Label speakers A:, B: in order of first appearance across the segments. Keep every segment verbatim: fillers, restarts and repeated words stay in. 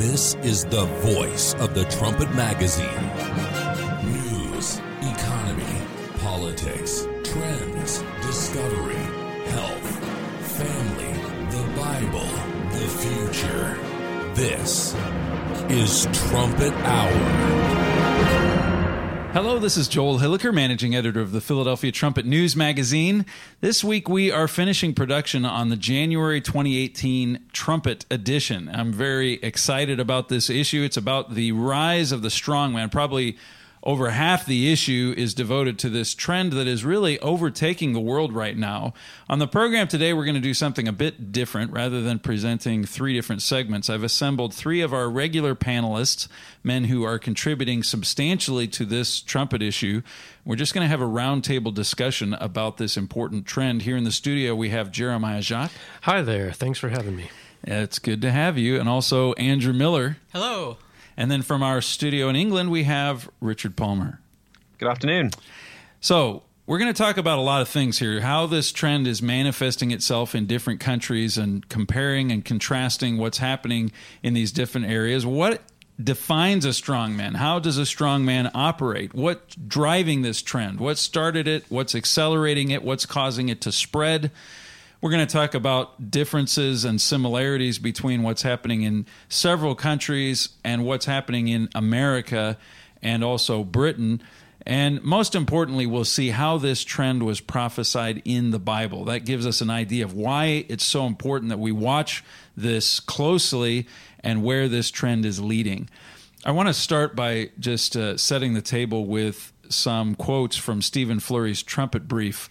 A: This is the voice of the Trumpet Magazine. News, economy, politics, trends, discovery, health, family, the Bible, the future. This is Trumpet Hour.
B: Hello, this is Joel Hilliker, managing editor of the Philadelphia Trumpet News Magazine. This week we are finishing production on the January twenty eighteen Trumpet edition. I'm very excited about this issue. It's about the rise of the strongman. Probably over half the issue is devoted to this trend that is really overtaking the world right now. On the program today, we're going to do something a bit different. Rather than presenting three different segments, I've assembled three of our regular panelists, men who are contributing substantially to this trumpet issue. We're just going to have a roundtable discussion about this important trend. Here in the studio, we have Jeremiah Jacques.
C: Hi there. Thanks for having me.
B: It's good to have you. And also Andrew Miller.
D: Hello.
B: And then from our studio in England, we have Richard Palmer.
E: Good afternoon.
B: So we're going to talk about a lot of things here, how this trend is manifesting itself in different countries and comparing and contrasting what's happening in these different areas. What defines a strongman? How does a strongman operate? What's driving this trend? What started it? What's accelerating it? What's causing it to spread? We're going to talk about differences and similarities between what's happening in several countries and what's happening in America and also Britain. And most importantly, we'll see how this trend was prophesied in the Bible. That gives us an idea of why it's so important that we watch this closely and where this trend is leading. I want to start by just uh, setting the table with some quotes from Stephen Flurry's trumpet brief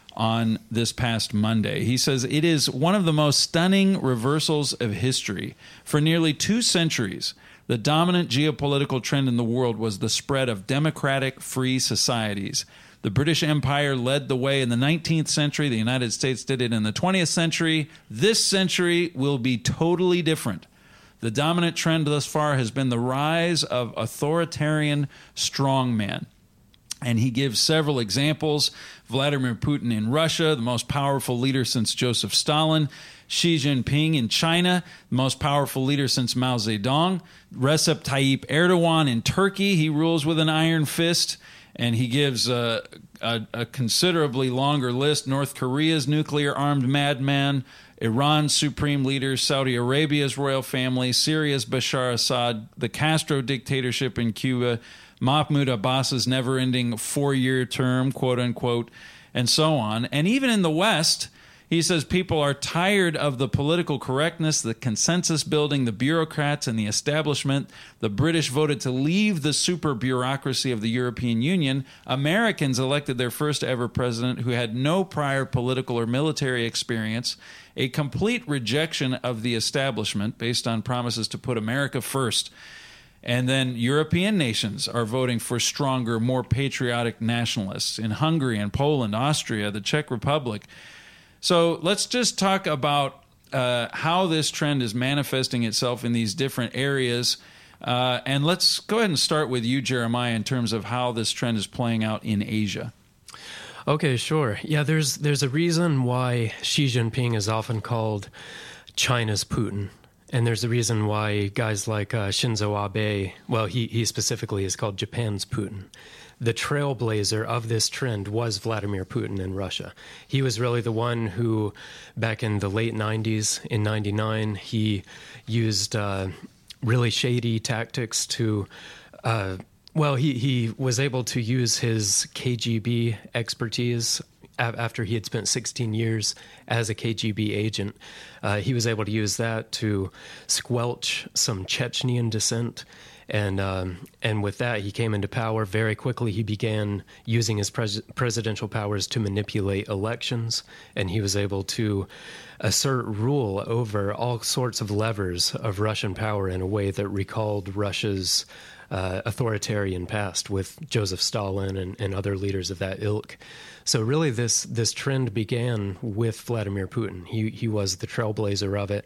B: on this past Monday. He says, "It is one of the most stunning reversals of history. For nearly two centuries, the dominant geopolitical trend in the world was the spread of democratic, free societies. The British Empire led the way in the nineteenth century. The United States did it in the twentieth century. This century will be totally different. The dominant trend thus far has been the rise of authoritarian strongmen." And he gives several examples. Vladimir Putin in Russia, the most powerful leader since Joseph Stalin. Xi Jinping in China, the most powerful leader since Mao Zedong. Recep Tayyip Erdogan in Turkey, he rules with an iron fist. And he gives a, a, a considerably longer list. North Korea's nuclear-armed madman, Iran's supreme leader, Saudi Arabia's royal family, Syria's Bashar Assad, the Castro dictatorship in Cuba, Mahmoud Abbas's never-ending four-year term, quote-unquote, and so on. And even in the West, he says people are tired of the political correctness, the consensus building, the bureaucrats, and the establishment. The British voted to leave the super bureaucracy of the European Union. Americans elected their first ever president who had no prior political or military experience. A complete rejection of the establishment based on promises to put America first. And then European nations are voting for stronger, more patriotic nationalists in Hungary and Poland, Austria, the Czech Republic. So let's just talk about uh, how this trend is manifesting itself in these different areas. Uh, and let's go ahead and start with you, Jeremiah, in terms of how this trend is playing out in Asia.
C: Okay, sure. Yeah, there's there's a reason why Xi Jinping is often called China's Putin. And there's a reason why guys like uh, Shinzo Abe, well, he, he specifically is called Japan's Putin. The trailblazer of this trend was Vladimir Putin in Russia. He was really the one who, back in the late nineties, in ninety-nine, he used uh, really shady tactics to, uh, well, he, he was able to use his K G B expertise after he had spent sixteen years as a K G B agent. Uh, he was able to use that to squelch some Chechenian dissent. And um, and with that, he came into power very quickly. He began using his pres- presidential powers to manipulate elections, and he was able to assert rule over all sorts of levers of Russian power in a way that recalled Russia's uh, authoritarian past with Joseph Stalin and, and other leaders of that ilk. So really, this this trend began with Vladimir Putin. He he was the trailblazer of it.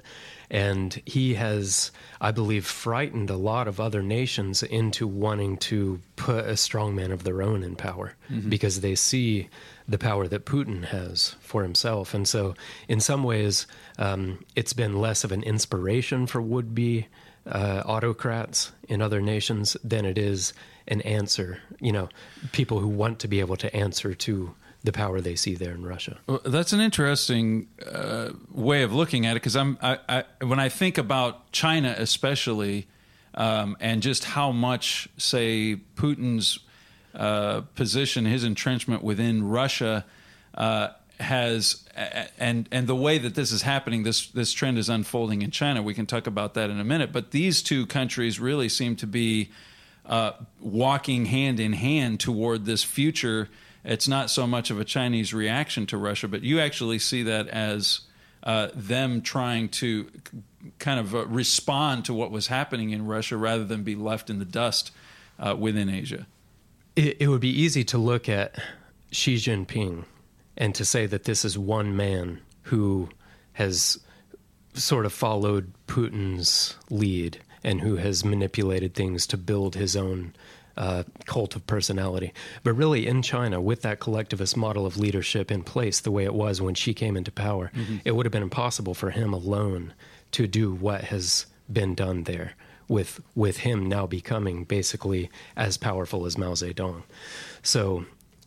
C: And he has, I believe, frightened a lot of other nations into wanting to put a strongman of their own in power mm-hmm. because they see the power that Putin has for himself. And so in some ways, um, it's been less of an inspiration for would-be uh, autocrats in other nations than it is an answer, you know, people who want to be able to answer to the power they see there in Russia.
B: Well, that's an interesting uh, way of looking at it, because I'm I, I, when I think about China especially, um, and just how much, say, Putin's uh, position, his entrenchment within Russia uh, has, and and the way that this is happening, this this trend is unfolding in China. We can talk about that in a minute, but these two countries really seem to be uh, walking hand in hand toward this future. It's not so much of a Chinese reaction to Russia, but you actually see that as uh, them trying to kind of uh, respond to what was happening in Russia rather than be left in the dust uh, within Asia.
C: It, it would be easy to look at Xi Jinping and to say that this is one man who has sort of followed Putin's lead and who has manipulated things to build his own Uh, cult of personality. But really in China, with that collectivist model of leadership in place the way it was when Xi came into power, mm-hmm. it would have been impossible for him alone to do what has been done there, with with him now becoming basically as powerful as Mao Zedong. So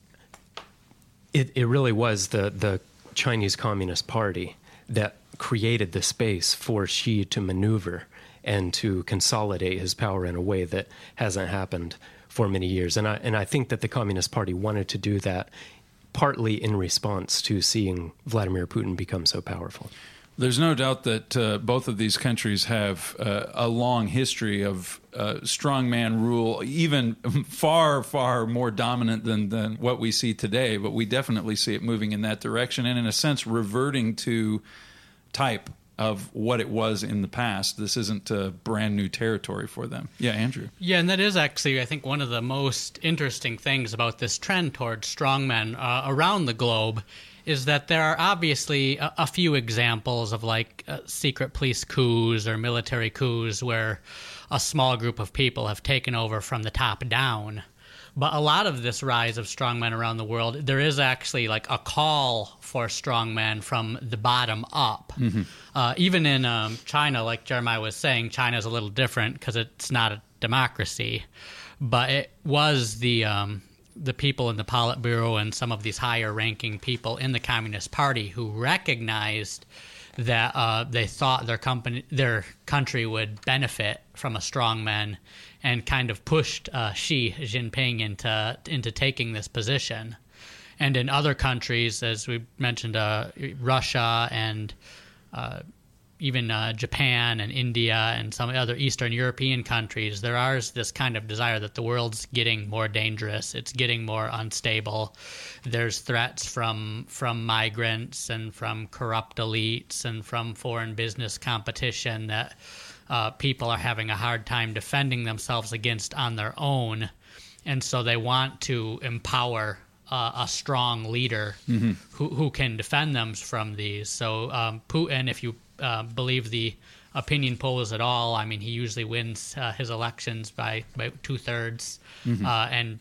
C: it, it really was the, the Chinese Communist Party that created the space for Xi to maneuver and to consolidate his power in a way that hasn't happened for many years. And I, and I think that the Communist Party wanted to do that partly in response to seeing Vladimir Putin become so powerful.
B: There's no doubt that uh, both of these countries have uh, a long history of uh, strongman rule, even far, far more dominant than, than what we see today. But we definitely see it moving in that direction and, in a sense, reverting to type of what it was in the past. This isn't uh, brand new territory for them. Yeah, Andrew.
D: Yeah, and that is actually, I think, one of the most interesting things about this trend towards strongmen uh, around the globe is that there are obviously a, a few examples of like uh, secret police coups or military coups where a small group of people have taken over from the top down. But a lot of this rise of strongmen around the world, there is actually like a call for strongmen from the bottom up. Mm-hmm. Uh, even in um, China, like Jeremiah was saying, China is a little different because it's not a democracy. But it was the um, the people in the Politburo and some of these higher-ranking people in the Communist Party who recognized that uh, they thought their company, their country would benefit from a strongman, and kind of pushed uh, Xi Jinping into into taking this position. And in other countries, as we mentioned, uh, Russia and uh, even uh, Japan and India and some other Eastern European countries, there is this kind of desire that the world's getting more dangerous. It's getting more unstable. There's threats from from migrants and from corrupt elites and from foreign business competition that Uh, people are having a hard time defending themselves against on their own, and so they want to empower uh, a strong leader mm-hmm. who, who can defend them from these. So um, Putin, if you uh, believe the opinion polls at all, I mean, he usually wins uh, his elections by, by two-thirds, mm-hmm. uh, and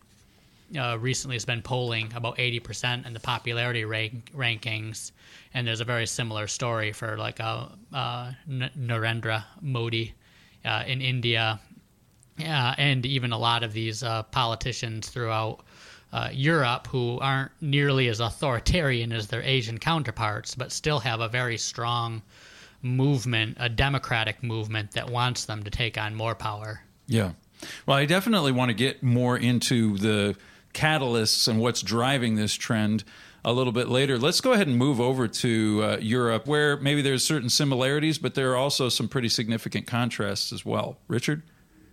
D: uh, recently has been polling about eighty percent in the popularity rank- rankings. And there's a very similar story for like a uh, N- Narendra Modi uh, in India, uh, and even a lot of these uh, politicians throughout uh, Europe who aren't nearly as authoritarian as their Asian counterparts, but still have a very strong movement, a democratic movement that wants them to take on more power.
B: Yeah. Well, I definitely want to get more into the catalysts and what's driving this trend a little bit later. Let's go ahead and move over to uh, Europe, where maybe there's certain similarities, but there are also some pretty significant contrasts as well. Richard?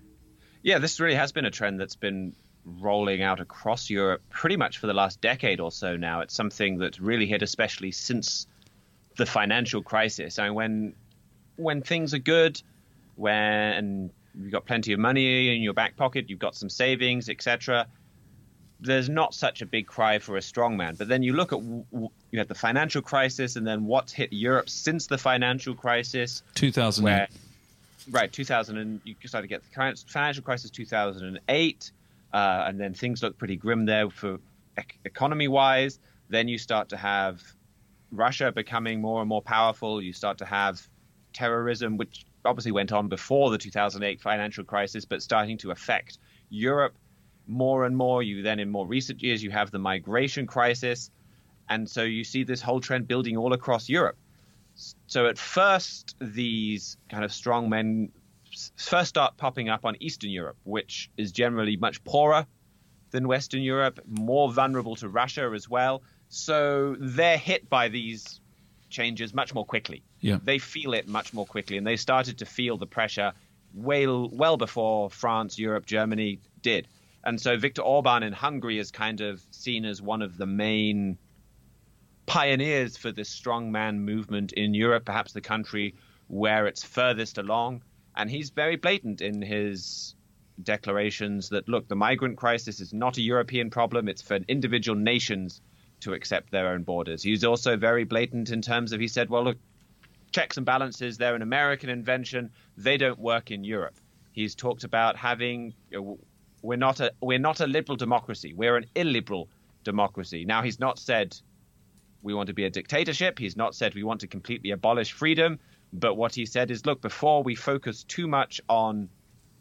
E: Yeah, this really has been a trend that's been rolling out across Europe pretty much for the last decade or so now. It's something that's really hit especially since the financial crisis. I mean, when when things are good, when you've got plenty of money in your back pocket, you've got some savings, et cetera, there's not such a big cry for a strongman. But then you look at you had the financial crisis, and then what's hit Europe since the financial crisis,
B: two thousand eight.
E: Where, right, two thousand, and you started to get the financial crisis, two thousand eight, uh, and then things look pretty grim there for economy-wise. Then you start to have Russia becoming more and more powerful. You start to have terrorism, which obviously went on before the two thousand eight financial crisis, but starting to affect Europe more and more. You then, in more recent years, you have the migration crisis. And so you see this whole trend building all across Europe. So at first, these kind of strong men first start popping up on Eastern Europe, which is generally much poorer than Western Europe, more vulnerable to Russia as well. So they're hit by these changes much more quickly.
B: Yeah.
E: They feel it much more quickly, and they started to feel the pressure well, well before France, Europe, Germany did. And so Viktor Orban in Hungary is kind of seen as one of the main pioneers for this strongman movement in Europe, perhaps the country where it's furthest along. And he's very blatant in his declarations that, look, the migrant crisis is not a European problem. It's for individual nations to accept their own borders. He's also very blatant in terms of, he said, well, look, checks and balances, they're an American invention. They don't work in Europe. He's talked about having, you know, we're not a we're not a liberal democracy. We're an illiberal democracy. Now, he's not said we want to be a dictatorship. He's not said we want to completely abolish freedom. But what he said is, look, before we focus too much on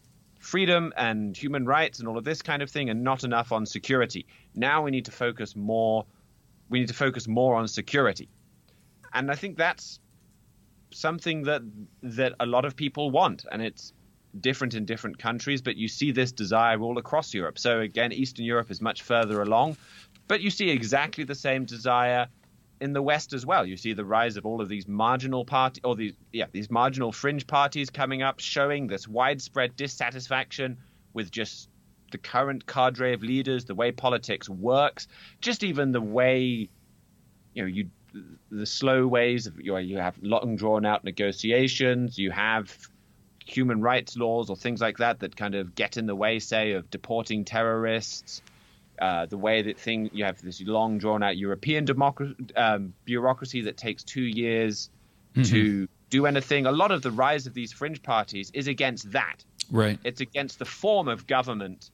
E: freedom and human rights and all of this kind of thing and not enough on security, now we need to focus more. We need to focus more on security. And I think that's something that that a lot of people want. And it's different in different countries, but you see this desire all across Europe. So again, Eastern Europe is much further along, but you see exactly the same desire in the West as well. You see the rise of all of these marginal party or these yeah these marginal fringe parties coming up, showing this widespread dissatisfaction with just the current cadre of leaders, the way politics works, just even the way you know you the slow ways of you know, you have long drawn out negotiations, you have human rights laws or things like that that kind of get in the way, say, of deporting terrorists. Uh, the way that thing you have this long drawn out European democracy, um, bureaucracy that takes two years mm-hmm. to do anything. A lot of the rise of these fringe parties is against that.
B: Right.
E: It's against the form of government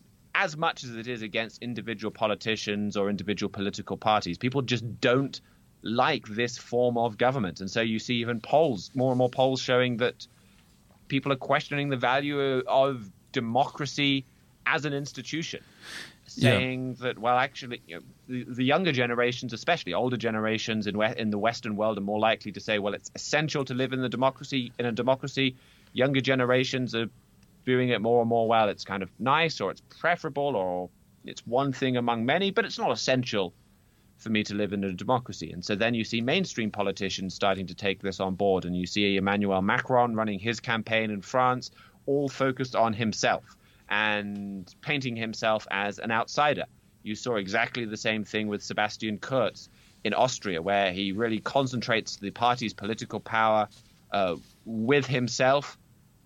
E: as much as it is against individual politicians or individual political parties. People just don't like this form of government. And so you see even polls, more and more polls showing that people are questioning the value of democracy as an institution, saying yeah. that, well, actually, you know, the, the younger generations, especially older generations in, we- in the Western world, are more likely to say, well, it's essential to live in the democracy. In a democracy, younger generations are viewing it more and more, well, it's kind of nice, or it's preferable, or it's one thing among many, but it's not essential for me to live in a democracy. And so then you see mainstream politicians starting to take this on board, and you see Emmanuel Macron running his campaign in France, all focused on himself and painting himself as an outsider. You saw exactly the same thing with Sebastian Kurz in Austria, where he really concentrates the party's political power uh, with himself.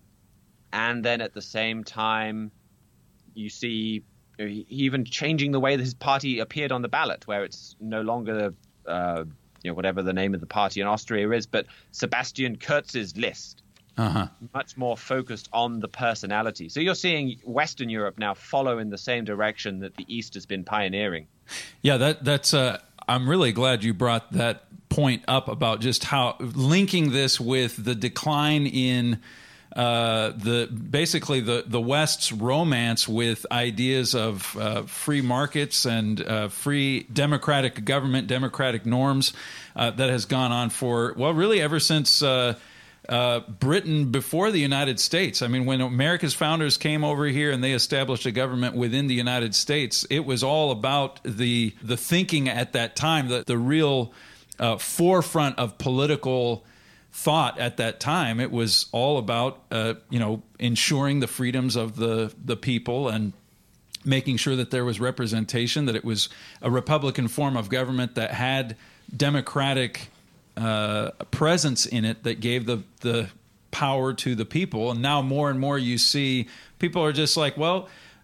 E: And then at the same time, you see even changing the way that his party appeared on the ballot, where it's no longer, uh, you know, whatever the name of the party in Austria is, but Sebastian Kurz's list. Uh-huh. Much more focused on the personality. So you're seeing Western Europe now follow in the same direction that the East has been pioneering.
B: Yeah, that that's. Uh, I'm really glad you brought that point up about just how linking this with the decline in uh, the basically the the West's romance with ideas of uh, free markets and uh, free democratic government, democratic norms uh, that has gone on for well, really ever since. Uh, Uh, Britain before the United States. I mean, when America's founders came over here and they established a government within the United States, it was all about the the thinking at that time, the, the real uh, forefront of political thought at that time. It was all about, uh, you know, ensuring the freedoms of the, the people and making sure that there was representation, that it was a Republican form of government that had democratic Uh, presence in it that gave the the power to the people. And now more and more you see people are just like, well,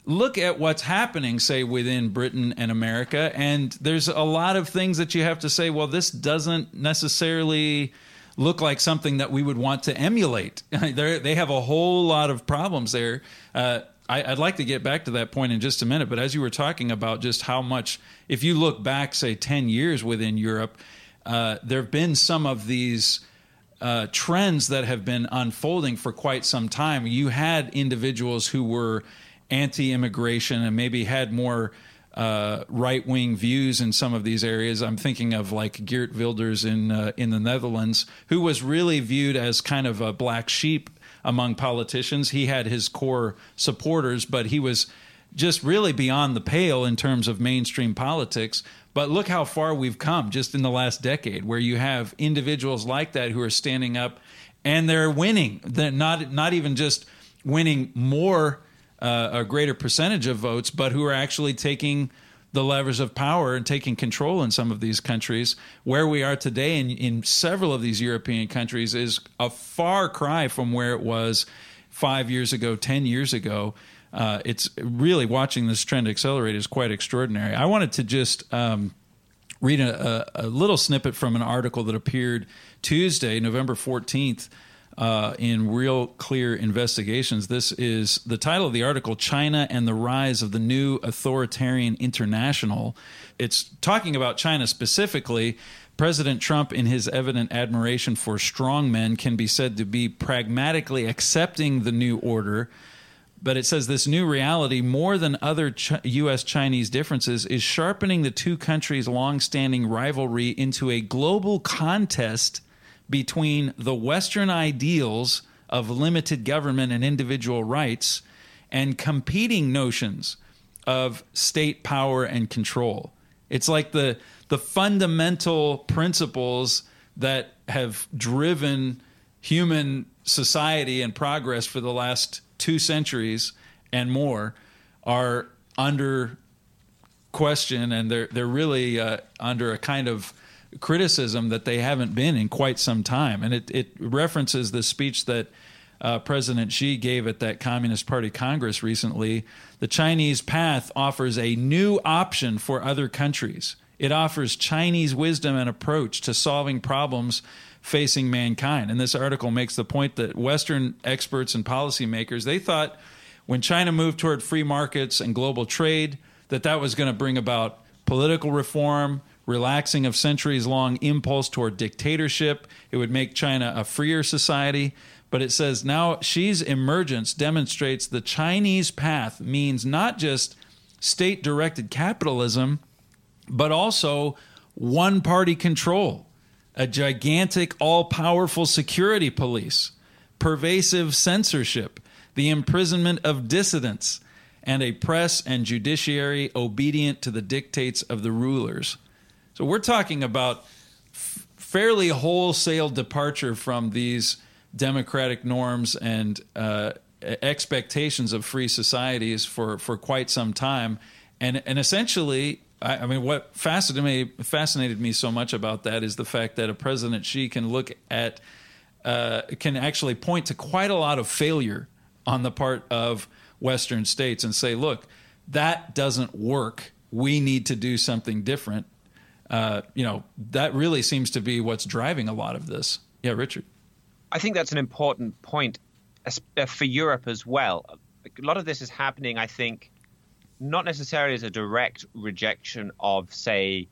B: look at what's happening, say, within Britain and America, and there's a lot of things that you have to say, well, this doesn't necessarily look like something that we would want to emulate. They're, they have a whole lot of problems there. Uh, I, I'd like to get back to that point in just a minute, but as you were talking about just how much, if you look back, say, ten years within Europe, uh, there have been some of these uh, trends that have been unfolding for quite some time. You had individuals who were anti-immigration and maybe had more uh, right-wing views in some of these areas. I'm thinking of like Geert Wilders in uh, in the Netherlands, who was really viewed as kind of a black sheep among politicians. He had his core supporters, but he was just really beyond the pale in terms of mainstream politics. But look how far we've come just in the last decade, where you have individuals like that who are standing up and they're winning. They're not not even just winning more, uh, a greater percentage of votes, but who are actually taking the levers of power and taking control in some of these countries. Where we are today in, in several of these European countries is a far cry from where it was five years ago, ten years ago. Uh, it's really, watching this trend accelerate is quite extraordinary. I wanted to just um, read a, a, a little snippet from an article that appeared Tuesday, November fourteenth, uh, in Real Clear Investigations. This is the title of the article, China and the Rise of the New Authoritarian International. It's talking about China specifically. President Trump, in his evident admiration for strongmen, can be said to be pragmatically accepting the new order. But it says this new reality, more than other Ch- U S Chinese differences, is sharpening the two countries' long-standing rivalry into a global contest between the Western ideals of limited government and individual rights and competing notions of state power and control. It's like the the fundamental principles that have driven human society and progress for the last two centuries and more are under question, and they're they're really uh, under a kind of criticism that they haven't been in quite some time. And it, it references the speech that uh, President Xi gave at that Communist Party Congress recently. The Chinese path offers a new option for other countries. It offers Chinese wisdom and approach to solving problems facing mankind. And this article makes the point that Western experts and policymakers, they thought when China moved toward free markets and global trade, that that was going to bring about political reform, relaxing of centuries-long impulse toward dictatorship. It would make China a freer society. But it says now Xi's emergence demonstrates the Chinese path means not just state-directed capitalism, but also one-party control, a gigantic, all-powerful security police, pervasive censorship, the imprisonment of dissidents, and a press and judiciary obedient to the dictates of the rulers. So we're talking about f- fairly wholesale departure from these democratic norms and uh, expectations of free societies for, for quite some time. And, and essentially, I, I mean, what fascinated me, fascinated me so much about that is the fact that a President Xi can look at, uh, can actually point to quite a lot of failure on the part of Western states and say, look, that doesn't work. We need to do something different. Uh, you know, that really seems to be what's driving a lot of this. Yeah, Richard.
E: I think that's an important point for Europe as well. A lot of this is happening, I think, not necessarily as a direct rejection of, say,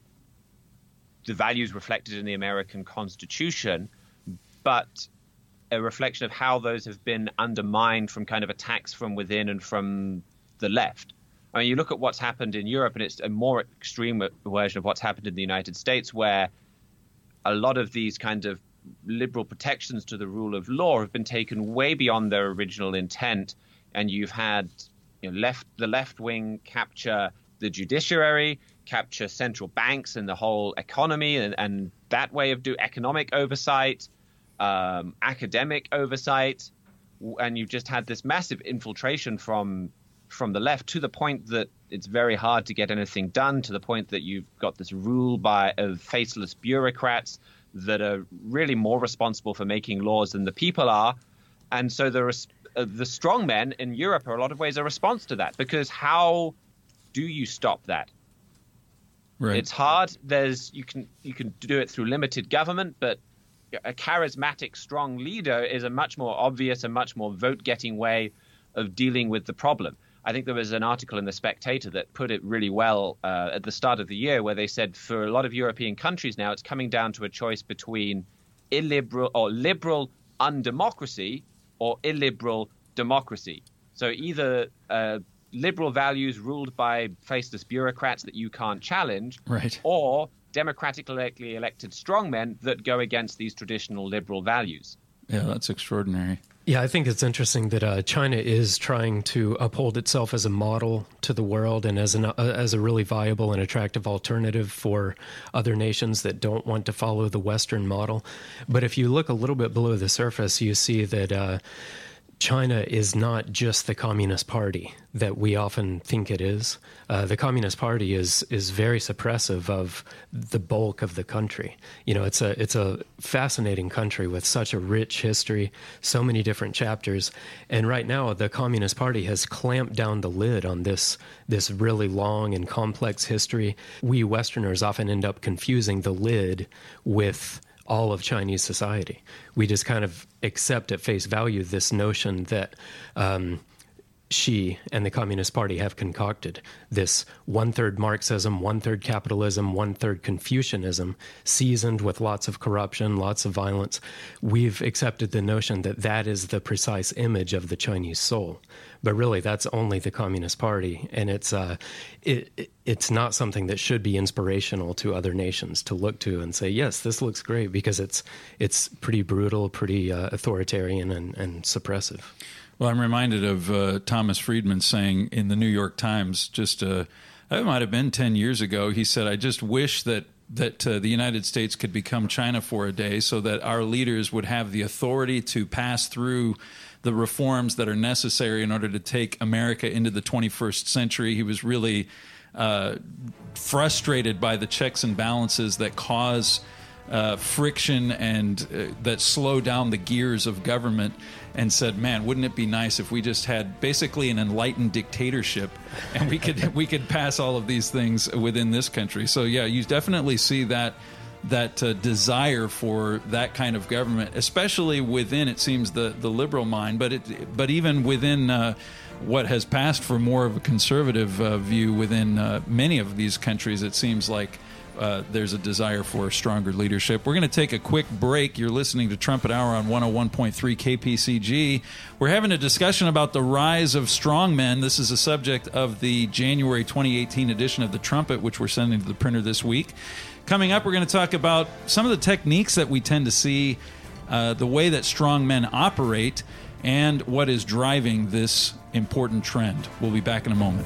E: the values reflected in the American Constitution, but a reflection of how those have been undermined from kind of attacks from within and from the left. I mean, you look at what's happened in Europe, and it's a more extreme version of what's happened in the United States, where a lot of these kind of liberal protections to the rule of law have been taken way beyond their original intent, and you've had you know, left the left wing capture the judiciary, capture central banks and the whole economy, and, and that way of do economic oversight, um, academic oversight, and you've just had this massive infiltration from from the left to the point that it's very hard to get anything done, to the point that you've got this rule by of faceless bureaucrats that are really more responsible for making laws than the people are. And so there is uh, the strongmen in Europe are a lot of ways a response to that, because how do you stop that?
B: Right.
E: It's hard. There's you can you can do it through limited government, but a charismatic, strong leader is a much more obvious and much more vote-getting way of dealing with the problem. I think there was an article in The Spectator that put it really well uh, at the start of the year, where they said for a lot of European countries now, it's coming down to a choice between illiberal or liberal undemocracy or illiberal democracy. So either uh, liberal values ruled by faceless bureaucrats that you can't challenge,
B: right,
E: or democratically elected strongmen that go against these traditional liberal values.
B: Yeah, that's extraordinary.
C: Yeah, I think it's interesting that uh, China is trying to uphold itself as a model to the world and as an uh, as a really viable and attractive alternative for other nations that don't want to follow the Western model. But if you look a little bit below the surface, you see that uh, China is not just the Communist Party that we often think it is. Uh, the Communist Party is is very suppressive of the bulk of the country. You know, it's a it's a fascinating country with such a rich history, so many different chapters. And right now, the Communist Party has clamped down the lid on this this really long and complex history. We Westerners often end up confusing the lid with all of Chinese society. We just kind of accept at face value this notion that um, Xi and the Communist Party have concocted this one-third Marxism, one-third capitalism, one-third Confucianism, seasoned with lots of corruption, lots of violence. We've accepted the notion that that is the precise image of the Chinese soul. But really, that's only the Communist Party, and it's uh, it, it's not something that should be inspirational to other nations to look to and say, yes, this looks great, because it's it's pretty brutal, pretty uh, authoritarian, and, and suppressive.
B: Well, I'm reminded of uh, Thomas Friedman saying in the New York Times, just uh, it might have been ten years ago, he said, I just wish that that uh, the United States could become China for a day, so that our leaders would have the authority to pass through the reforms that are necessary in order to take America into the twenty-first century. He was really uh, frustrated by the checks and balances that cause uh, friction and uh, that slow down the gears of government, and said, man, wouldn't it be nice if we just had basically an enlightened dictatorship and we could we could pass all of these things within this country. So yeah, you definitely see that that uh, desire for that kind of government, especially within, it seems, the, the liberal mind, but it, but even within uh, what has passed for more of a conservative uh, view within uh, many of these countries, it seems like uh, there's a desire for stronger leadership. We're going to take a quick break. You're listening to Trumpet Hour on one oh one point three K P C G. We're having a discussion about the rise of strongmen. This is a subject of the January twenty eighteen edition of the Trumpet, which we're sending to the printer this week. Coming up, we're going to talk about some of the techniques that we tend to see, uh, the way that strong men operate, and what is driving this important trend. We'll be back in a moment.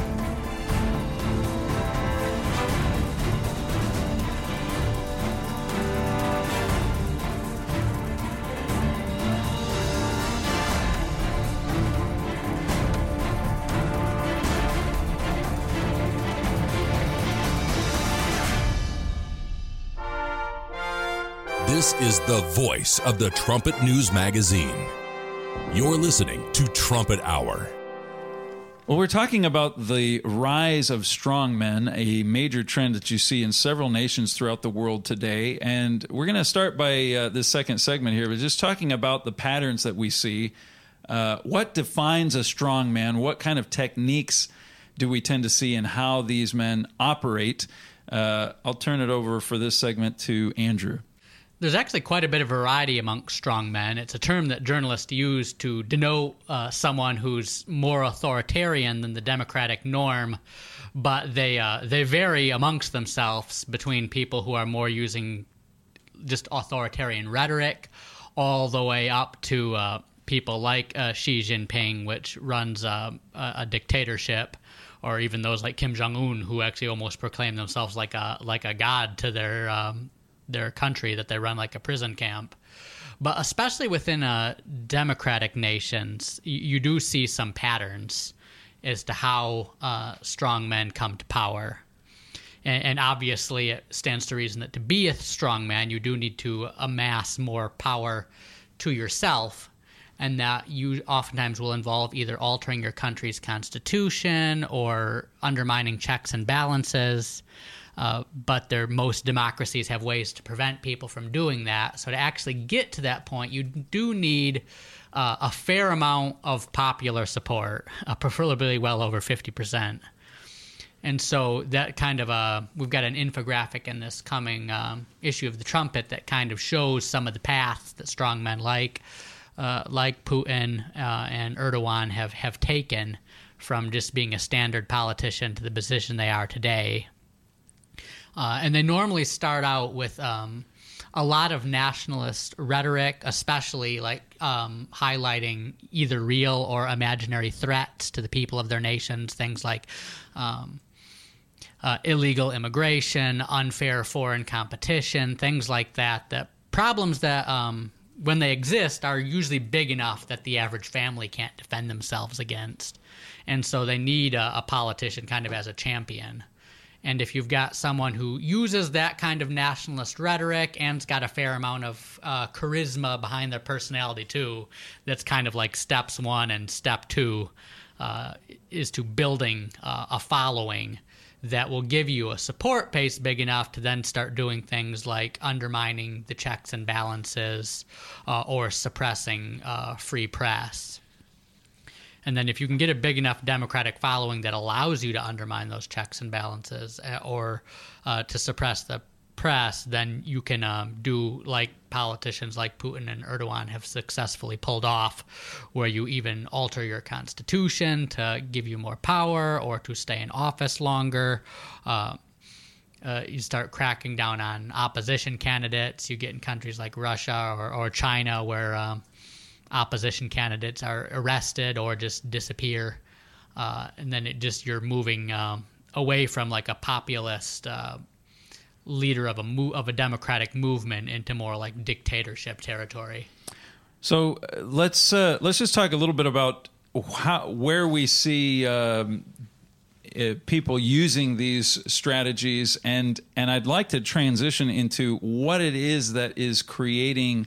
A: This is the voice of the Trumpet News Magazine. You're listening to Trumpet Hour.
B: Well, we're talking about the rise of strongmen, a major trend that you see in several nations throughout the world today. And we're going to start by uh, this second segment here, but just talking about the patterns that we see. Uh, what defines a strongman? What kind of techniques do we tend to see, and how these men operate? Uh, I'll turn it over for this segment to Andrew.
D: There's actually quite a bit of variety amongst strongmen. It's a term that journalists use to denote uh, someone who's more authoritarian than the democratic norm, but they uh, they vary amongst themselves between people who are more using just authoritarian rhetoric, all the way up to uh, people like uh, Xi Jinping, which runs uh, a, a dictatorship, or even those like Kim Jong-un, who actually almost proclaim themselves like a like a god to their um, their country, that they run like a prison camp. But especially within uh, democratic nations, you, you do see some patterns as to how uh, strong men come to power. And, and obviously, it stands to reason that to be a strong man, you do need to amass more power to yourself and that you oftentimes will involve either altering your country's constitution or undermining checks and balances. Uh, but their most democracies have ways to prevent people from doing that. So to actually get to that point, you do need uh, a fair amount of popular support, uh, preferably well over fifty percent. And so that kind of uh, we've got an infographic in this coming um, issue of the Trumpet that kind of shows some of the paths that strongmen like uh, like Putin uh, and Erdogan have, have taken from just being a standard politician to the position they are today. Uh, and they normally start out with um, a lot of nationalist rhetoric, especially like um, highlighting either real or imaginary threats to the people of their nations, things like um, uh, illegal immigration, unfair foreign competition, things like that, that problems that, um, when they exist, are usually big enough that the average family can't defend themselves against. And so they need a, a politician kind of as a champion. And if you've got someone who uses that kind of nationalist rhetoric and's got a fair amount of uh, charisma behind their personality too, that's kind of like steps one and step two uh, is to building uh, a following that will give you a support base big enough to then start doing things like undermining the checks and balances uh, or suppressing uh, free press. And then if you can get a big enough Democratic following that allows you to undermine those checks and balances or uh, to suppress the press, then you can um, do like politicians like Putin and Erdogan have successfully pulled off, where you even alter your constitution to give you more power or to stay in office longer. Uh, uh, you start cracking down on opposition candidates. You get in countries like Russia or, or China where um, opposition candidates are arrested or just disappear, uh, and then it just you're moving um, away from like a populist uh, leader of a mo- of a democratic movement into more like dictatorship territory.
B: So uh, let's uh, let's just talk a little bit about how where we see um, uh, people using these strategies, and and I'd like to transition into what it is that is creating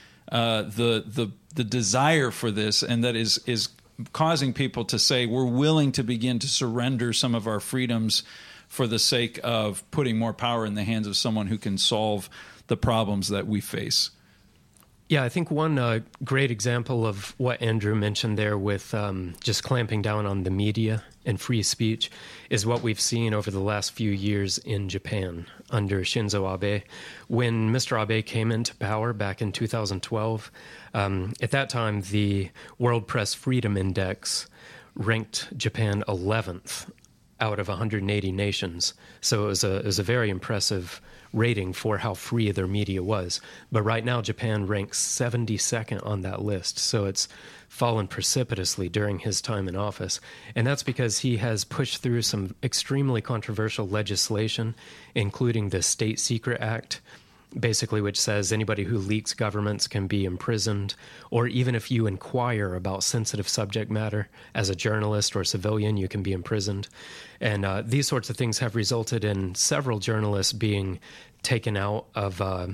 B: uh, the the the desire for this, and that is is causing people to say we're willing to begin to surrender some of our freedoms for the sake of putting more power in the hands of someone who can solve the problems that we face.
C: Yeah, I think one uh, great example of what Andrew mentioned there with um, just clamping down on the media and free speech is what we've seen over the last few years in Japan under Shinzo Abe. When Mister Abe came into power back in two thousand twelve, um, at that time the World Press Freedom Index ranked Japan eleventh out of one hundred eighty nations. So it was a, it was a very impressive rating for how free their media was. But right now, Japan ranks seventy-second on that list. So it's fallen precipitously during his time in office. And that's because he has pushed through some extremely controversial legislation, including the State Secret Act, basically which says anybody who leaks governments can be imprisoned, or even if you inquire about sensitive subject matter as a journalist or civilian, you can be imprisoned. And uh, these sorts of things have resulted in several journalists being taken out of uh,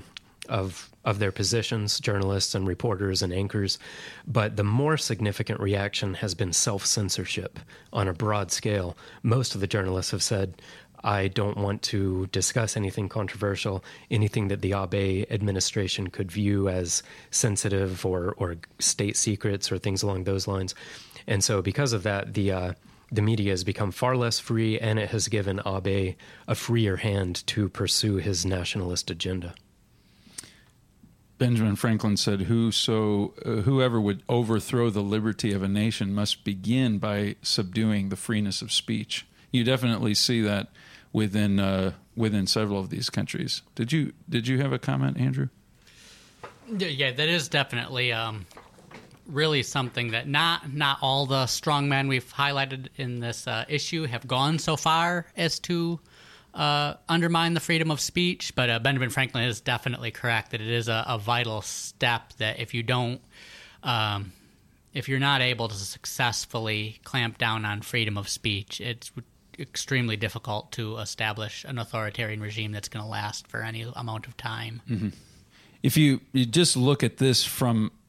C: of of their positions, journalists and reporters and anchors. But the more significant reaction has been self-censorship on a broad scale. Most of the journalists have said, I don't want to discuss anything controversial, anything that the Abe administration could view as sensitive or, or state secrets or things along those lines. And so because of that, the uh, the media has become far less free, and it has given Abe a freer hand to pursue his nationalist agenda.
B: Benjamin Franklin said, Whoso, uh, whoever would overthrow the liberty of a nation must begin by subduing the freeness of speech. You definitely see that within uh, within several of these countries. Did you did you have a comment, Andrew?
D: Yeah, that is definitely um, really something that not not all the strongmen we've highlighted in this uh, issue have gone so far as to uh, undermine the freedom of speech. But uh, Benjamin Franklin is definitely correct that it is a, a vital step that if you don't, um, if you're not able to successfully clamp down on freedom of speech, it's extremely difficult to establish an authoritarian regime that's going to last for any amount of time.
B: Mm-hmm. If you, you just look at this from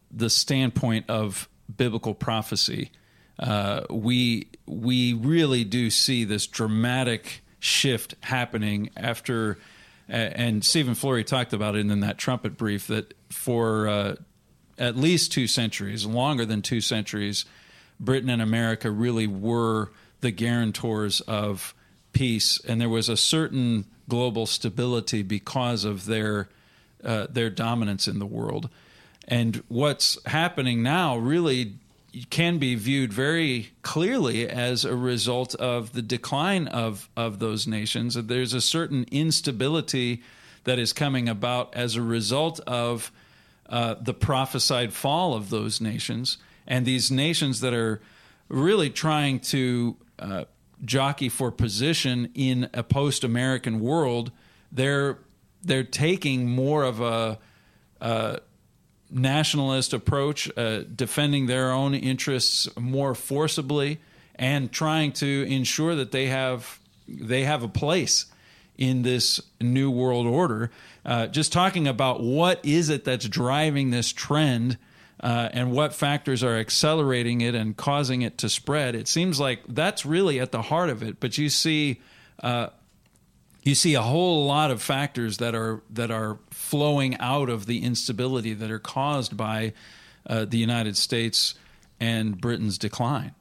B: the standpoint of biblical prophecy, uh, we we really do see this dramatic shift happening after. And Stephen Flory talked about it in that trumpet brief that for uh, at least two centuries, longer than two centuries, Britain and America really were the guarantors of peace, and there was a certain global stability because of their uh, their dominance in the world. And what's happening now really can be viewed very clearly as a result of the decline of, of those nations. There's a certain instability that is coming about as a result of uh, the prophesied fall of those nations. And these nations that are really trying to uh, jockey for position in a post-American world, they're they're taking more of a uh, nationalist approach, uh, defending their own interests more forcibly, and trying to ensure that they have they have a place in this new world order. Uh, just talking about what is it that's driving this trend, uh, and what factors are accelerating it and causing it to spread. It seems like that's really at the heart of it. But you see, uh, you see a whole lot of factors that are that are flowing out of the instability that are caused by uh, the United States and Britain's decline.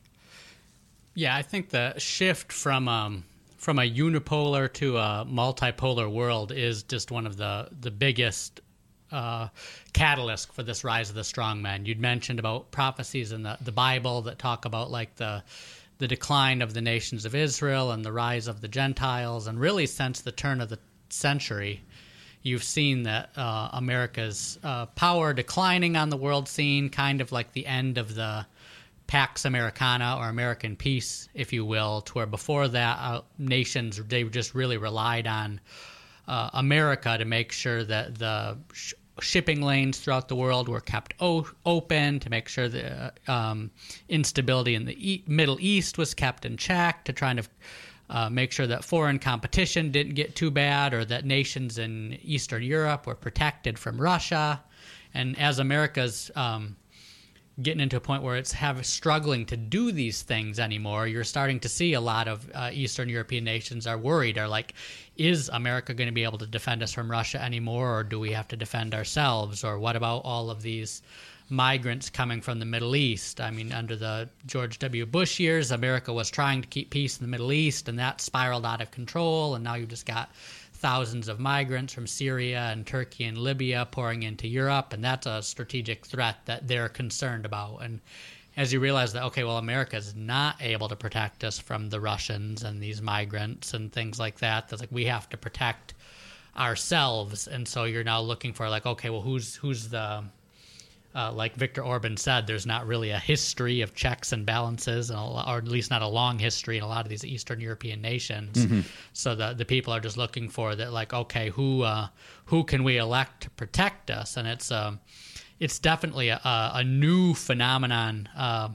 D: Yeah, I think the shift from um, from a unipolar to a multipolar world is just one of the the biggest uh, catalysts for this rise of the strongmen. You'd mentioned about prophecies in the, the Bible that talk about like the the decline of the nations of Israel and the rise of the Gentiles, and really since the turn of the century, you've seen that uh, America's uh, power declining on the world scene, kind of like the end of the Pax Americana, or American peace, if you will, to where before that uh, nations, they just really relied on uh, America to make sure that the sh- shipping lanes throughout the world were kept o- open, to make sure the uh, um, instability in the e- Middle East was kept in check, to try to uh, make sure that foreign competition didn't get too bad, or that nations in Eastern Europe were protected from Russia. And as America's um, getting into a point where it's have struggling to do these things anymore, you're starting to see a lot of uh, Eastern European nations are worried, are like, is America going to be able to defend us from Russia anymore, or do we have to defend ourselves? Or what about all of these migrants coming from the Middle East? I mean, under the George W. Bush years, America was trying to keep peace in the Middle East, and that spiraled out of control, and now you've just got thousands of migrants from Syria and Turkey and Libya pouring into Europe, and that's a strategic threat that they're concerned about. And as you realize that, okay, well, America is not able to protect us from the Russians and these migrants and things like that, that's like, we have to protect ourselves. And so you're now looking for like, okay, well, who's who's the Uh, like Viktor Orban said, there's not really a history of checks and balances, or at least not a long history in a lot of these Eastern European nations. Mm-hmm. So the the people are just looking for that, like, okay, who uh, who can we elect to protect us? And it's um, it's definitely a, a new phenomenon uh,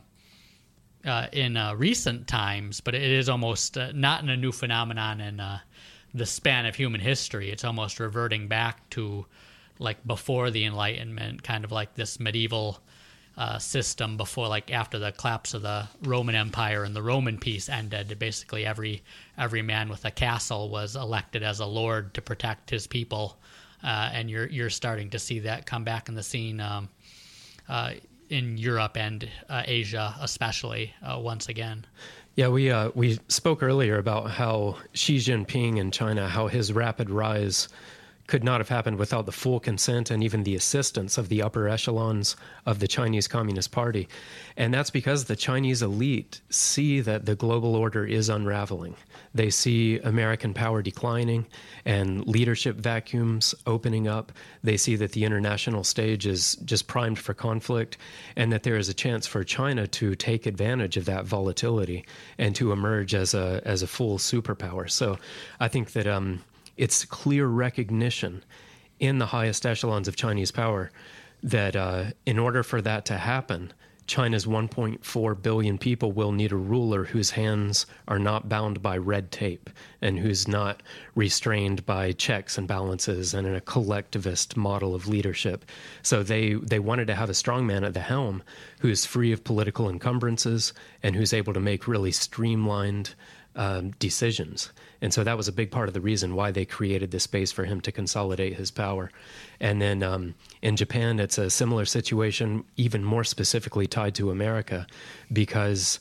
D: uh, in uh, recent times, but it is almost uh, not in a new phenomenon in uh, the span of human history. It's almost reverting back to like before the Enlightenment, kind of like this medieval uh, system before, like after the collapse of the Roman Empire and the Roman peace ended. Basically, every every man with a castle was elected as a lord to protect his people, uh, and you're you're starting to see that come back in the scene um, uh, in Europe and uh, Asia, especially uh, once again.
C: Yeah, we uh, we spoke earlier about how Xi Jinping in China, how his rapid rise could not have happened without the full consent and even the assistance of the upper echelons of the Chinese Communist Party. And that's because the Chinese elite see that the global order is unraveling. They see American power declining and leadership vacuums opening up. They see that the international stage is just primed for conflict, and that there is a chance for China to take advantage of that volatility and to emerge as a as a full superpower. So I think that um, it's clear recognition in the highest echelons of Chinese power that uh, in order for that to happen, China's one point four billion people will need a ruler whose hands are not bound by red tape and who's not restrained by checks and balances and in a collectivist model of leadership. So they, they wanted to have a strongman at the helm who's free of political encumbrances and who's able to make really streamlined um, decisions. And so that was a big part of the reason why they created this space for him to consolidate his power. And then um, in Japan, it's a similar situation, even more specifically tied to America, because,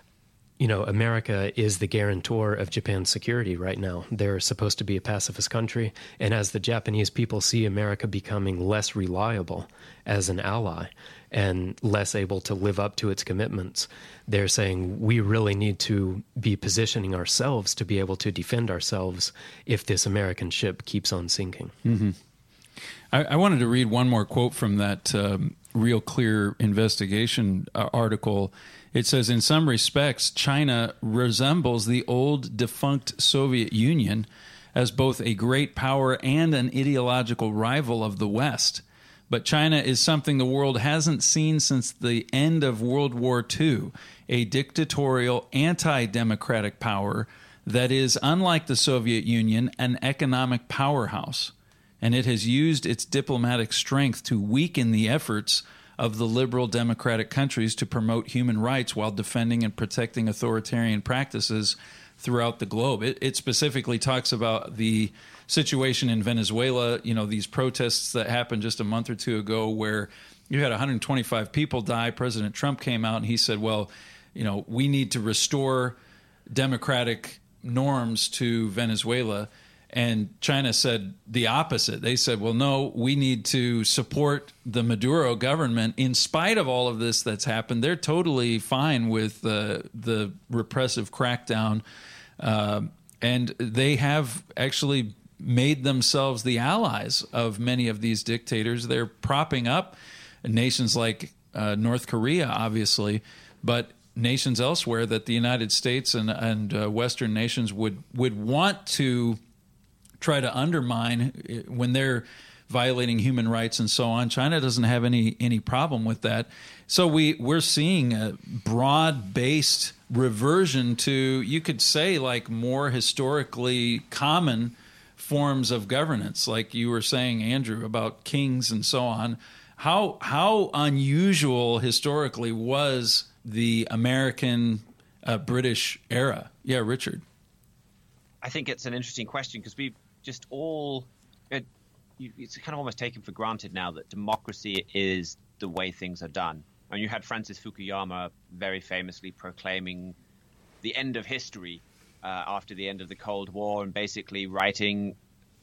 C: you know, America is the guarantor of Japan's security right now. They're supposed to be a pacifist country. And as the Japanese people see America becoming less reliable as an ally and less able to live up to its commitments, they're saying we really need to be positioning ourselves to be able to defend ourselves if this American ship keeps on sinking.
B: Mm-hmm. I, I wanted to read one more quote from that um, Real Clear investigation uh, article. It says, in some respects, China resembles the old defunct Soviet Union as both a great power and an ideological rival of the West. But China is something the world hasn't seen since the end of World War Two, a dictatorial, anti-democratic power that is, unlike the Soviet Union, an economic powerhouse. And it has used its diplomatic strength to weaken the efforts of the liberal democratic countries to promote human rights while defending and protecting authoritarian practices throughout the globe. It, it specifically talks about the situation in Venezuela, you know, these protests that happened just a month or two ago where you had one hundred twenty-five people die. President Trump came out and he said, well, you know, we need to restore democratic norms to Venezuela. And China said the opposite. They said, well, no, we need to support the Maduro government in spite of all of this that's happened. They're totally fine with uh, the repressive crackdown. Uh, and they have actually made themselves the allies of many of these dictators. They're propping up nations like uh, North Korea, obviously, but nations elsewhere that the United States and, and uh, Western nations would, would want to try to undermine when they're violating human rights and so on. China doesn't have any any problem with that. So we, we're seeing a broad-based reversion to, you could say, like more historically common forms of governance, like you were saying, Andrew, about kings and so on. How how unusual historically was the American uh, British era? Yeah, Richard.
E: I think it's an interesting question because we just all it, it's kind of almost taken for granted now that democracy is the way things are done. And you had Francis Fukuyama very famously proclaiming the end of history uh, after the end of the Cold War, and basically writing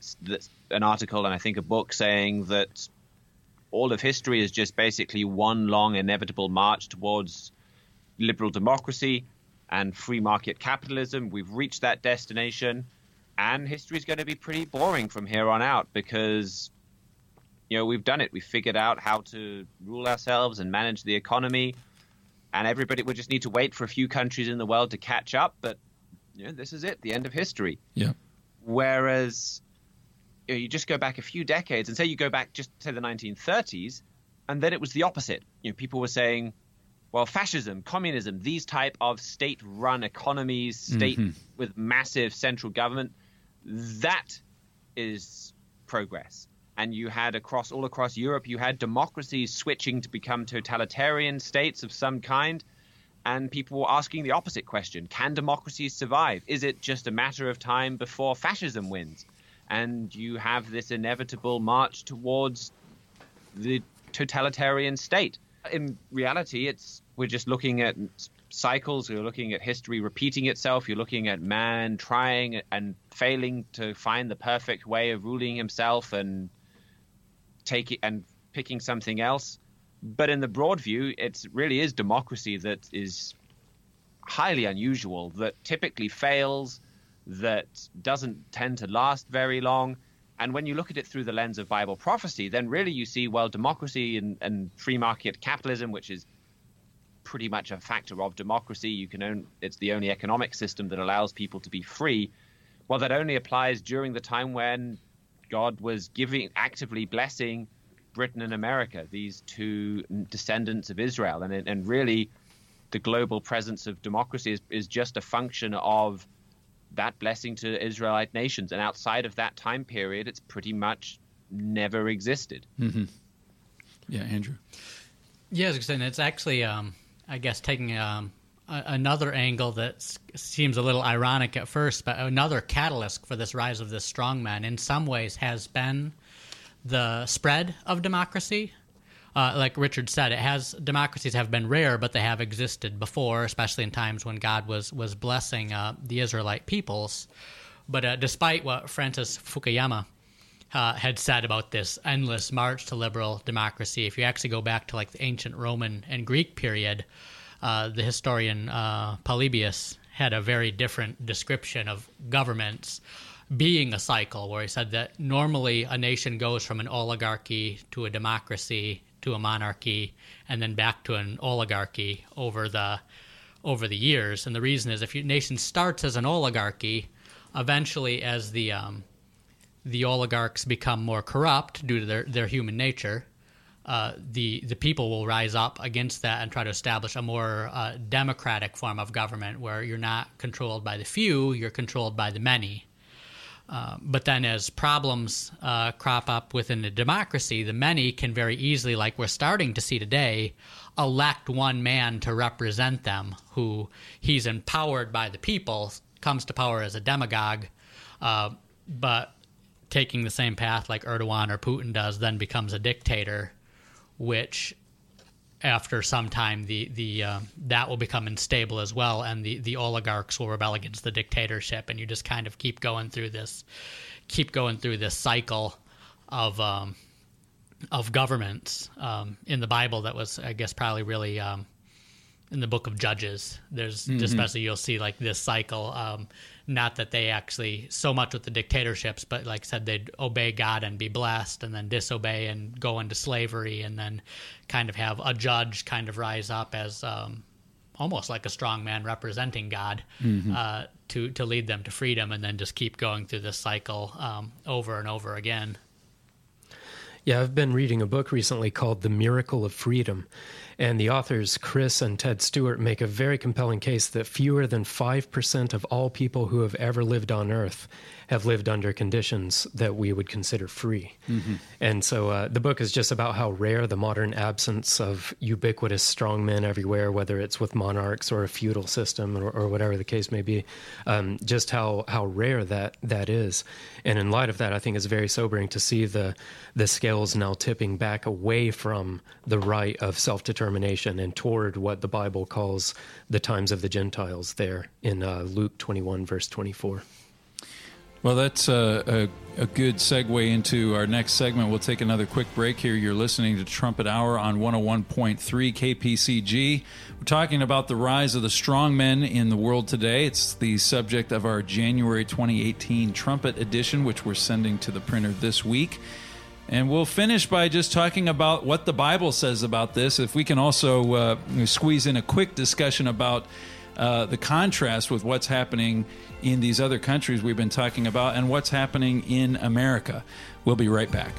E: an article and I think a book saying that all of history is just basically one long inevitable march towards liberal democracy and free market capitalism. We've reached that destination, and history is going to be pretty boring from here on out because, you know, we've done it. We've figured out how to rule ourselves and manage the economy, and everybody will just need to wait for a few countries in the world to catch up. But, you know, this is it, the end of history.
B: Yeah.
E: Whereas, you know, you just go back a few decades and say you go back just to the nineteen thirties, and then it was the opposite. You know, people were saying, well, fascism, communism, these type of state-run economies, state mm-hmm. with massive central government, that is progress. And you had across all across Europe, you had democracies switching to become totalitarian states of some kind, and people were asking the opposite question: can democracies survive? Is it just a matter of time before fascism wins? And you have this inevitable march towards the totalitarian state. In reality, it's we're just looking at cycles. We're looking at history repeating itself. You're looking at man trying and failing to find the perfect way of ruling himself and taking and picking something else. But in the broad view, it really is democracy that is highly unusual, that typically fails, that doesn't tend to last very long. And when you look at it through the lens of Bible prophecy, then really you see, well, democracy and, and free market capitalism, which is pretty much a factor of democracy, you can own, it's the only economic system that allows people to be free. Well, that only applies during the time when God was giving, actively blessing Britain and America, these two descendants of Israel. And, and really, the global presence of democracy is, is just a function of that blessing to Israelite nations. And outside of that time period, it's pretty much never existed.
B: Mm-hmm. Yeah, Andrew.
D: Yes, and it's actually, um, I guess, taking um, a, another angle that s- seems a little ironic at first, but another catalyst for this rise of this strongman in some ways has been the spread of democracy. Uh, like Richard said, it has democracies have been rare, but they have existed before, especially in times when God was was blessing uh, the Israelite peoples. But uh, despite what Francis Fukuyama uh, had said about this endless march to liberal democracy, if you actually go back to like the ancient Roman and Greek period, uh, the historian uh, Polybius had a very different description of governments being a cycle, where he said that normally a nation goes from an oligarchy to a democracy to a monarchy and then back to an oligarchy over the over the years. And the reason is if your nation starts as an oligarchy, eventually as the um, the oligarchs become more corrupt due to their, their human nature, uh, the the people will rise up against that and try to establish a more uh, democratic form of government where you're not controlled by the few, you're controlled by the many. Uh, but then as problems uh, crop up within the democracy, the many can very easily, like we're starting to see today, elect one man to represent them, who he's empowered by the people, comes to power as a demagogue, uh, but taking the same path like Erdogan or Putin does, then becomes a dictator, which after some time the the uh, that will become unstable as well, and the, the oligarchs will rebel against the dictatorship, and you just kind of keep going through this, keep going through this cycle of um, of governments. Um, in the Bible, that was, I guess, probably really um, in the book of Judges. There's mm-hmm. especially you'll see like this cycle. Um, not that they actually so much with the dictatorships, but like I said, they'd obey God and be blessed, and then disobey and go into slavery, and then kind of have a judge kind of rise up as um, almost like a strong man representing God mm-hmm. uh, to to lead them to freedom, and then just keep going through this cycle um, over and over again.
C: Yeah, I've been reading a book recently called The Miracle of Freedom, and the authors Chris and Ted Stewart make a very compelling case that fewer than five percent of all people who have ever lived on Earth have lived under conditions that we would consider free. Mm-hmm. And so uh, the book is just about how rare the modern absence of ubiquitous strongmen everywhere, whether it's with monarchs or a feudal system or, or whatever the case may be, um, just how, how rare that, that is. And in light of that, I think it's very sobering to see the, the scales now tipping back away from the right of self-determination and toward what the Bible calls the times of the Gentiles there in uh, Luke twenty-one, verse twenty-four.
B: Well, that's a, a, a good segue into our next segment. We'll take another quick break here. You're listening to Trumpet Hour on one oh one point three K P C G. We're talking about the rise of the strongmen in the world today. It's the subject of our January twenty eighteen Trumpet edition, which we're sending to the printer this week. And we'll finish by just talking about what the Bible says about this. If we can also uh, squeeze in a quick discussion about uh, the contrast with what's happening in these other countries we've been talking about and what's happening in America. We'll be right back.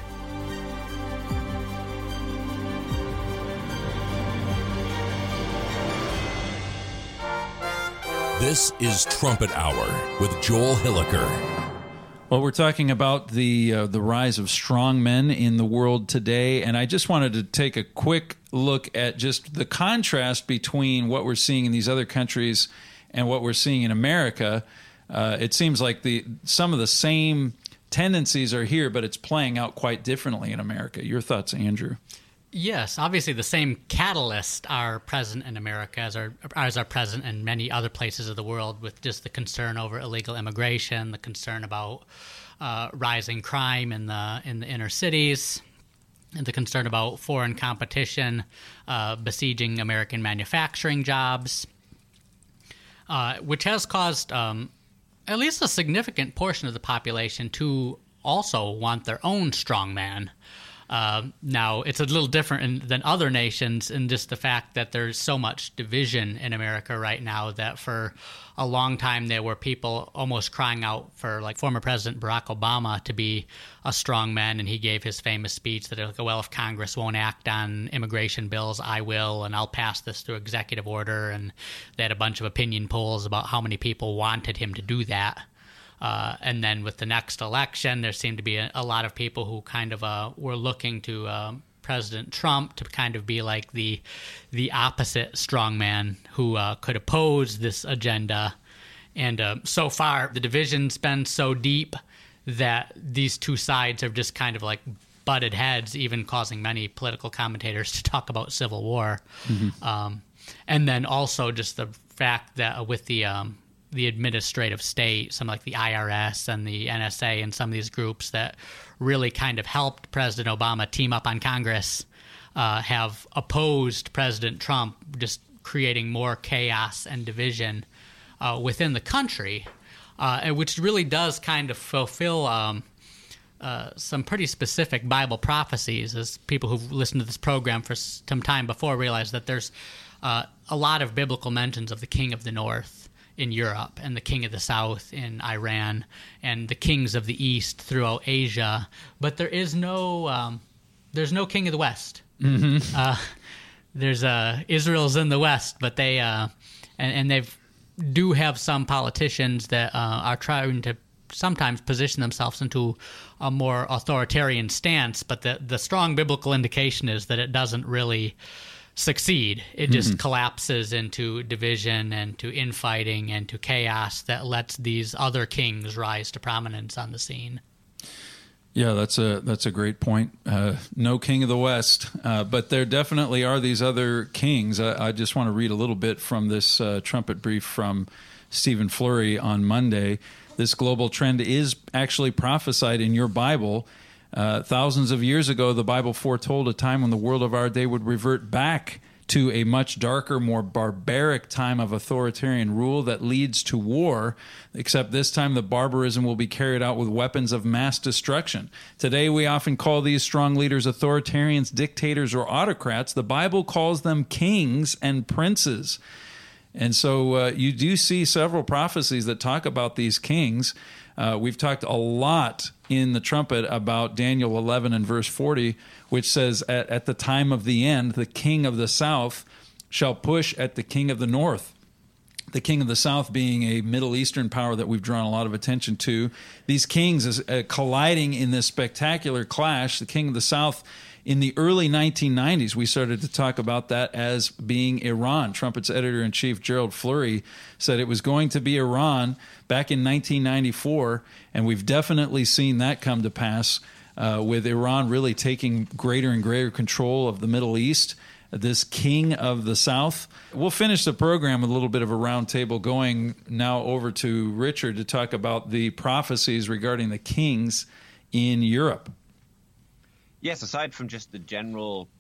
A: This is Trumpet Hour with Joel Hilliker.
B: Well, we're talking about the uh, the rise of strong men in the world today, and I just wanted to take a quick look at just the contrast between what we're seeing in these other countries and what we're seeing in America. Uh, it seems like the some of the same tendencies are here, but it's playing out quite differently in America. Your thoughts, Andrew?
D: Yes, obviously the same catalysts are present in America as are, as are present in many other places of the world, with just the concern over illegal immigration, the concern about uh, rising crime in the in the inner cities, and the concern about foreign competition uh, besieging American manufacturing jobs, uh, which has caused um, at least a significant portion of the population to also want their own strongman. Um, now, it's a little different in, than other nations in just the fact that there's so much division in America right now that for a long time there were people almost crying out for, like, former President Barack Obama to be a strong man, and he gave his famous speech that, like, well, if Congress won't act on immigration bills, I will, and I'll pass this through executive order, and they had a bunch of opinion polls about how many people wanted him to do that. Uh, and then with the next election, there seemed to be a, a lot of people who kind of uh, were looking to uh, President Trump to kind of be like the the opposite strongman who uh, could oppose this agenda. And uh, so far, the division's been so deep that these two sides have just kind of like butted heads, even causing many political commentators to talk about civil war. Mm-hmm. Um, and then also just the fact that with the um, the administrative state, some like the I R S and the N S A and some of these groups that really kind of helped President Obama team up on Congress uh, have opposed President Trump, just creating more chaos and division uh, within the country, uh, and which really does kind of fulfill um, uh, some pretty specific Bible prophecies, as people who've listened to this program for some time before realize that there's uh, a lot of biblical mentions of the king of the north in Europe, and the king of the south in Iran, and the kings of the east throughout Asia, but there is no um, there's no king of the west. Mm-hmm. Uh, there's uh, Israel's in the west, but they uh, and, and they do have some politicians that uh, are trying to sometimes position themselves into a more authoritarian stance, but the the strong biblical indication is that it doesn't really succeed. It just mm-hmm. collapses into division and to infighting and to chaos that lets these other kings rise to prominence on the scene.
B: Yeah, that's a that's a great point. Uh, no king of the West, uh, but there definitely are these other kings. I, I just want to read a little bit from this uh, trumpet brief from Stephen Flurry on Monday. This global trend is actually prophesied in your Bible. Uh, thousands of years ago, the Bible foretold a time when the world of our day would revert back to a much darker, more barbaric time of authoritarian rule that leads to war, except this time the barbarism will be carried out with weapons of mass destruction. Today, we often call these strong leaders authoritarians, dictators, or autocrats. The Bible calls them kings and princes. And so uh, you do see several prophecies that talk about these kings. Uh, we've talked a lot in the trumpet about Daniel eleven and verse forty, which says, at, at the time of the end, the king of the south shall push at the king of the north. The king of the south being a Middle Eastern power that we've drawn a lot of attention to. These kings is uh, colliding in this spectacular clash. The king of the south, in the early nineteen nineties, we started to talk about that as being Iran. Trumpet's editor-in-chief, Gerald Flurry, said it was going to be Iran back in nineteen ninety-four, and we've definitely seen that come to pass uh, with Iran really taking greater and greater control of the Middle East, this king of the South. We'll finish the program with a little bit of a roundtable, going now over to Richard to talk about the prophecies regarding the kings in Europe.
E: Yes, aside from just the general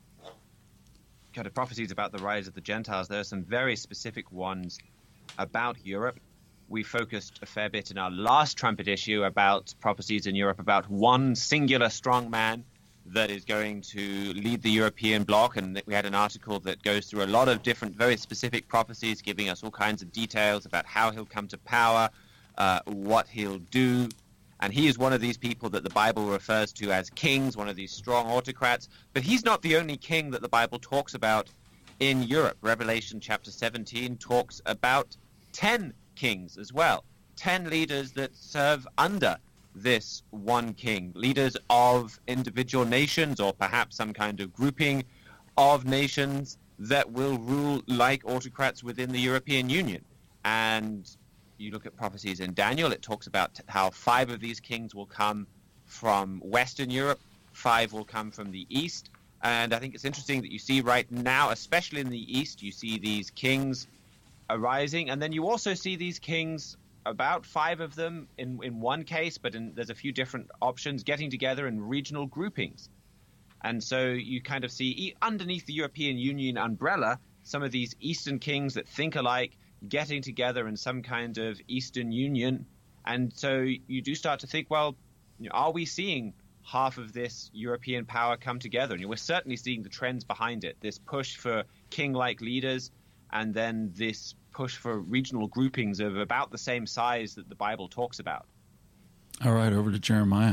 E: kind of prophecies about the rise of the Gentiles, there are some very specific ones about Europe. We focused a fair bit in our last trumpet issue about prophecies in Europe about one singular strong man that is going to lead the European bloc, and we had an article that goes through a lot of different very specific prophecies, giving us all kinds of details about how he'll come to power, uh, what he'll do. And he is one of these people that the Bible refers to as kings, one of these strong autocrats. But he's not the only king that the Bible talks about in Europe. Revelation chapter seventeen talks about ten kings as well, ten leaders that serve under this one king, leaders of individual nations or perhaps some kind of grouping of nations that will rule like autocrats within the European Union. And you look at prophecies in Daniel, it talks about how five of these kings will come from Western Europe, five will come from the East. And I think it's interesting that you see right now, especially in the East, you see these kings arising. And then you also see these kings, about five of them in, in one case, but in, there's a few different options, getting together in regional groupings. And so you kind of see underneath the European Union umbrella, some of these Eastern kings that think alike, getting together in some kind of Eastern Union. And so you do start to think, well, you know, are we seeing half of this European power come together. And we're certainly seeing the trends behind it, this push for king-like leaders, and then this push for regional groupings of about the same size that the Bible talks about.
B: All right, over to Jeremiah.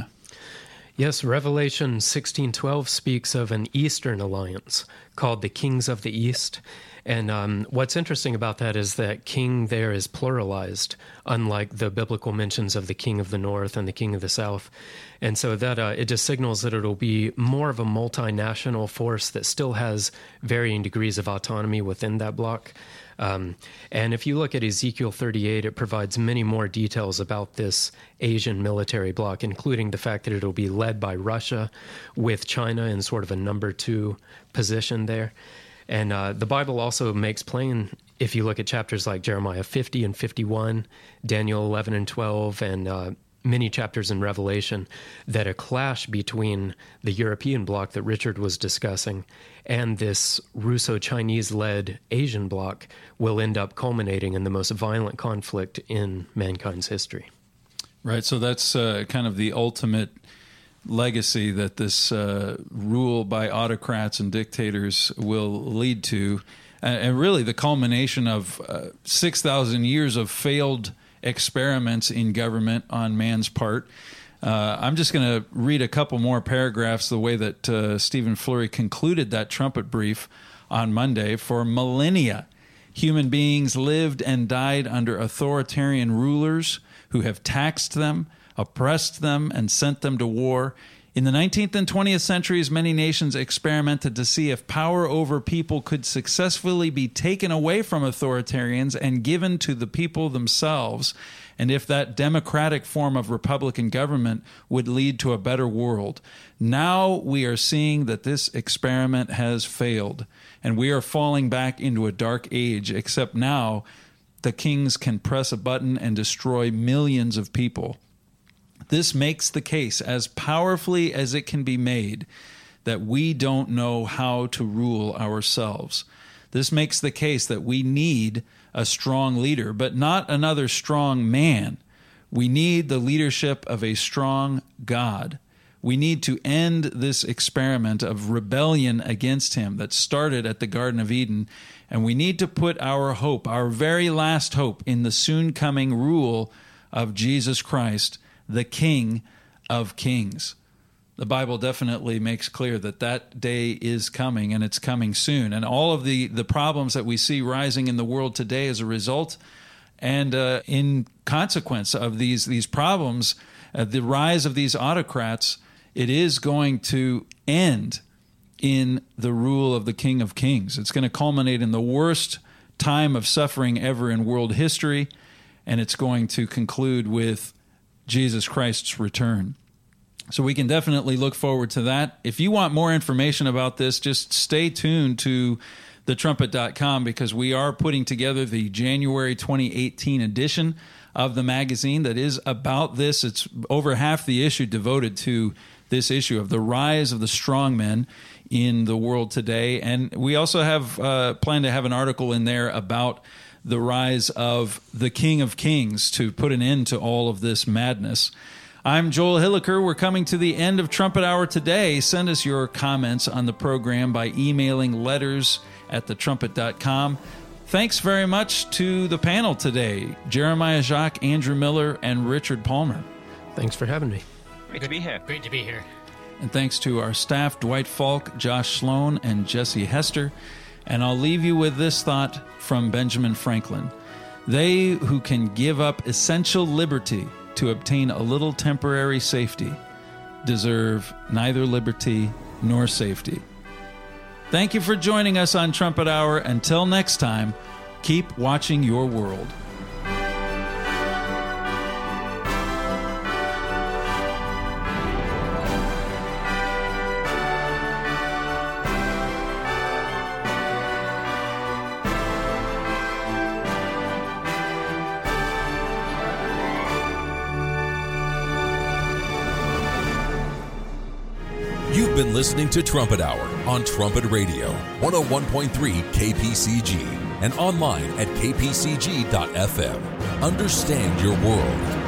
C: Yes, Revelation sixteen twelve speaks of an Eastern alliance called the Kings of the East. And um, what's interesting about that is that king there is pluralized, unlike the biblical mentions of the king of the north and the king of the south. And so that uh, it just signals that it'll be more of a multinational force that still has varying degrees of autonomy within that bloc. Um, and if you look at Ezekiel thirty-eight, it provides many more details about this Asian military bloc, including the fact that it'll be led by Russia with China in sort of a number two position there. And uh, the Bible also makes plain, if you look at chapters like Jeremiah fifty and fifty-one, Daniel eleven and twelve, and uh, many chapters in Revelation, that a clash between the European bloc that Richard was discussing and this Russo-Chinese-led Asian bloc will end up culminating in the most violent conflict in mankind's history.
B: Right, so that's uh, kind of the ultimate legacy that this uh, rule by autocrats and dictators will lead to, and, and really the culmination of uh, six thousand years of failed experiments in government on man's part. Uh, I'm just going to read a couple more paragraphs the way that uh, Stephen Flurry concluded that trumpet brief on Monday. For millennia, human beings lived and died under authoritarian rulers who have taxed them, oppressed them, and sent them to war. In the nineteenth and twentieth centuries, many nations experimented to see if power over people could successfully be taken away from authoritarians and given to the people themselves, and if that democratic form of republican government would lead to a better world. Now we are seeing that this experiment has failed, and we are falling back into a dark age, except now the kings can press a button and destroy millions of people. This makes the case as powerfully as it can be made that we don't know how to rule ourselves. This makes the case that we need a strong leader, but not another strong man. We need the leadership of a strong God. We need to end this experiment of rebellion against him that started at the Garden of Eden, and we need to put our hope, our very last hope, in the soon coming rule of Jesus Christ, the King of Kings. The Bible definitely makes clear that that day is coming, and it's coming soon. And all of the, the problems that we see rising in the world today as a result and uh, in consequence of these, these problems, uh, the rise of these autocrats, it is going to end in the rule of the King of Kings. It's going to culminate in the worst time of suffering ever in world history, and it's going to conclude with Jesus Christ's return. So we can definitely look forward to that. If you want more information about this, just stay tuned to the trumpet dot com, because we are putting together the January twenty eighteen edition of the magazine that is about this. It's over half the issue devoted to this issue of the rise of the strongmen in the world today. And we also have uh, planned to have an article in there about the rise of the King of Kings to put an end to all of this madness. I'm Joel Hilliker. We're coming to the end of Trumpet Hour today. Send us your comments on the program by emailing letters at the trumpet dot com. Thanks very much to the panel today, Jeremiah Jacques, Andrew Miller, and Richard Palmer.
C: Thanks for having me.
E: Great to be here.
D: Great to be here.
B: And thanks to our staff, Dwight Falk, Josh Sloan, and Jesse Hester. And I'll leave you with this thought from Benjamin Franklin. They who can give up essential liberty to obtain a little temporary safety deserve neither liberty nor safety. Thank you for joining us on Trumpet Hour. Until next time, keep watching your world.
A: You've been listening to Trumpet Hour on Trumpet Radio, one oh one point three K P C G, and online at k p c g dot f m. Understand your world.